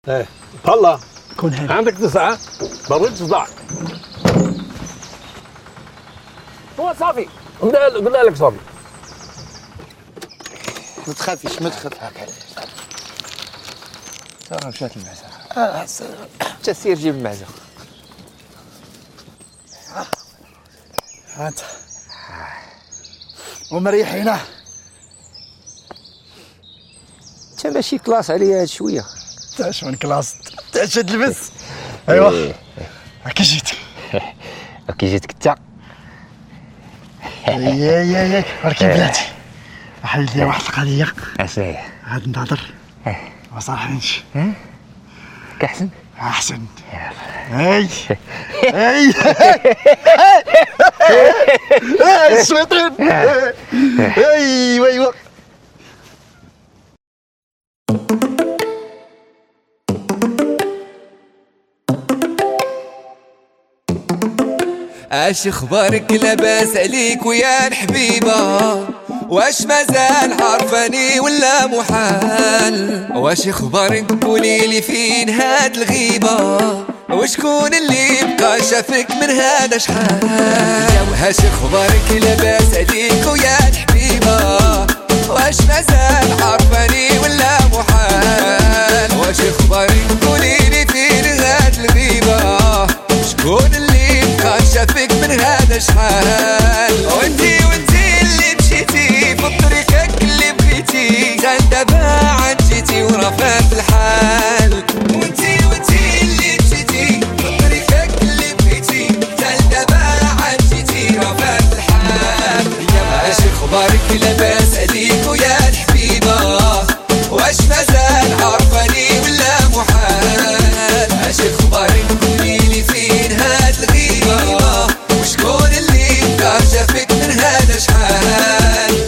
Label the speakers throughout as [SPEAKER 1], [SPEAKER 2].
[SPEAKER 1] ايه والله
[SPEAKER 2] كون هذا
[SPEAKER 1] عندك 9 بريت صداع. هو صافي قلنا لك صافي.
[SPEAKER 3] ما تخافيش ما تخاف.
[SPEAKER 4] راه مشات المعزه.
[SPEAKER 3] انت سير جيب المعزه.
[SPEAKER 2] انت ومريحينا.
[SPEAKER 3] انت ماشي كلاس عليا هاد شويه.
[SPEAKER 2] تاش من كلاس تاش تلبس. ايوا كي جيت
[SPEAKER 3] كي جيتك انت.
[SPEAKER 2] يا ولكن بلاتي حيد لي واحد القضيه.
[SPEAKER 3] اساي
[SPEAKER 2] غادي نهضر ما صالحينش.
[SPEAKER 3] كاحسن
[SPEAKER 2] احسن. اي اي الشيطان. ايوا ايوا
[SPEAKER 5] اش اخبارك لاباس عليك ويا الحبيبه؟ واش مازال عارفاني ولا محال؟ واش اخبارك قوليلي فين هاد الغيبه؟ وشكون اللي بقى شافك من هذا شحال؟ واش اخبارك لاباس عليك ويا الحبيبه؟ واش مازال عارفاني ولا محال؟ واش اخبارك قوليلي فين هاد الغيبه؟ شكون اللي بقى شافك من هذا شحال؟ وانتي اللي مشيتي في طريقك اللي بغيتي، غير دابا عاد جيتي ورافات الحال. وانتي اللي مشيتي في طريقك اللي بغيتي، غير دابا عاد جيتي ورافات الحال. يا اش اخبارك لاباس عليك ويا الحبيبه؟ واش مازال عارفاني ولا محال؟ اش اخبارك قوليلي فين هاد الغيبه؟ وشكون اللي بقى شافك من هذا شحال؟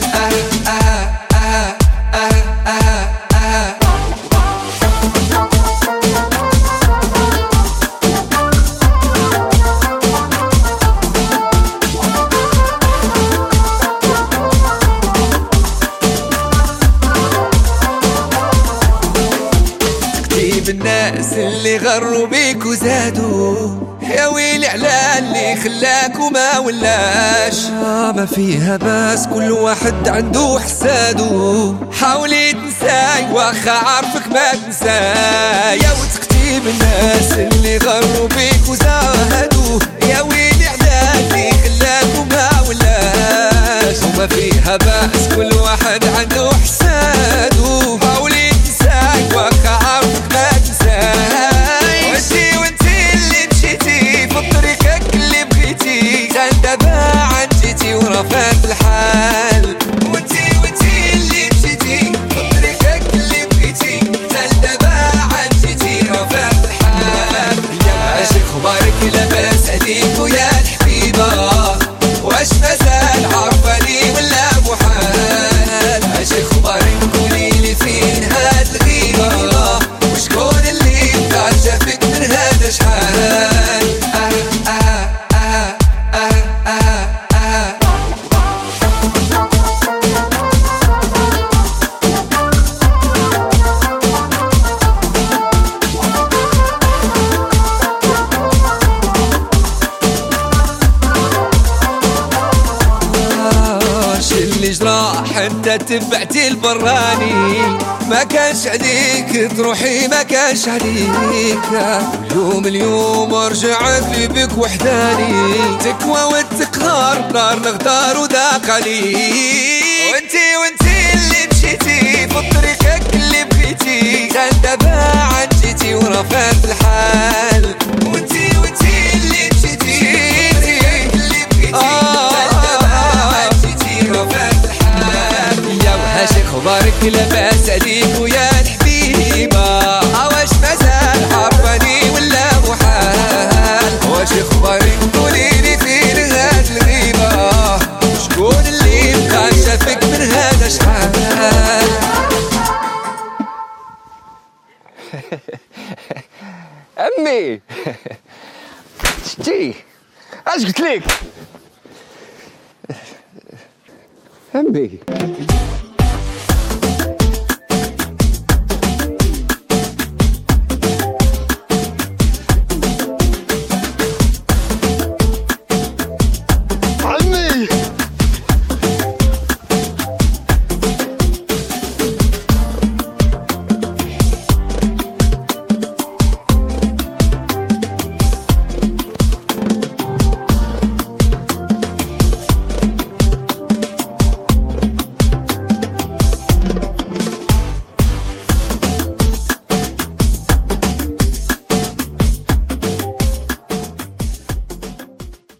[SPEAKER 5] تكتيب الناس اللي غروا بيك وزادوا، يا ويلي على اللي خلاك وما ولاش. ما فيها باس كل واحد عنده حسادو، حاولي تنساي واخا عارفك ما تنساي. يا وتكتيب الناس اللي غروا بيك وزادوا، يا ويلي على اللي خلاك وما ولاش. وما فيها باس كل واحد عنده حسادو، حاولي تنساي واخا عارفك ما تنساي. وانتي اللي مشيتي في طريقك اللي بغيتي، غير دابا عاد جيتي ورافات الحال. وانتي اللي مشيتي في طريقك اللي بغيتي، غير دابا عاد جيتي ورافات الحال. يا اش اخبارك لاباس عليك ويا الحبيبه؟ واش مازال عارفاني ولا محال؟ اش اخبارك قوليلي فين هاد الغيبه؟ وشكون اللي بقى شافك من هذا شحال؟ اللي جرى حتى تبعتي البراني، ما كانش عليك تروحي ما كانش عليك. اليوم رجعت لي بك وحداني، تكوى والتقهار نار نغدار وذاق عليك. وانتي اللي مشيتي في طريقك اللي بغيتي، غير دابا عاد جيتي ورافات الحال. وانتي اللي مشيتي في طريقك اللي بغيتي، واش اخبارك لاباس عليك ويا الحبيبه؟ واش مازال عارفاني ولا محال؟ واش اخبارك قوليلي فين هاد الغيبه؟ شكون اللي بقى شافك من هذا شحال؟
[SPEAKER 3] امي شتي اش قلت لك؟ امي